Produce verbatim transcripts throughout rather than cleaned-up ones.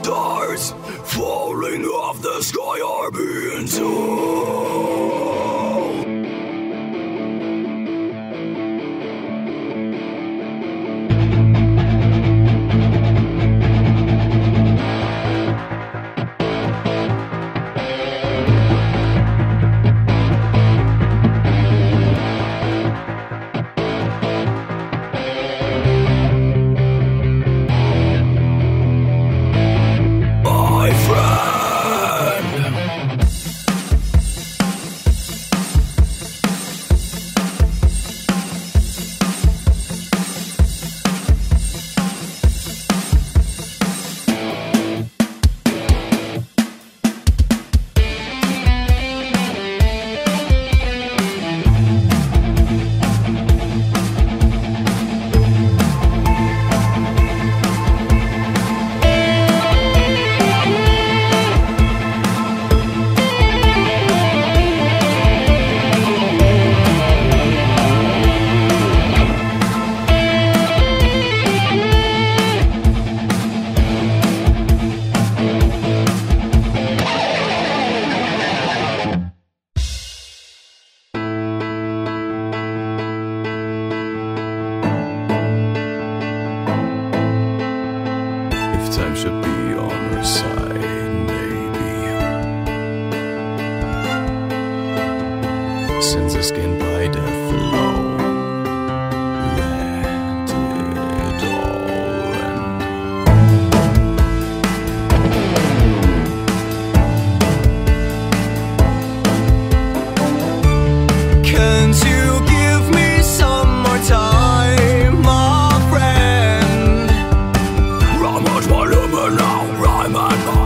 Stars falling off the sky are being told. Time should be on her side, maybe. Since the skin by death alone, let it all end. Can't you give me some more time, my friend? I'm much more human now, I'm at my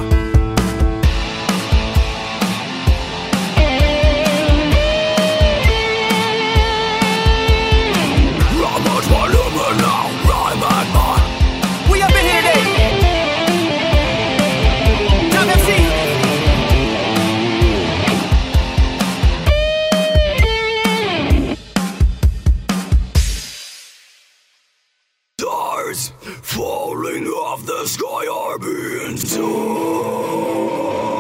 I'm much more human now, I'm at my We up in here, Dave! Top M C! Stars falling off the sky are being told.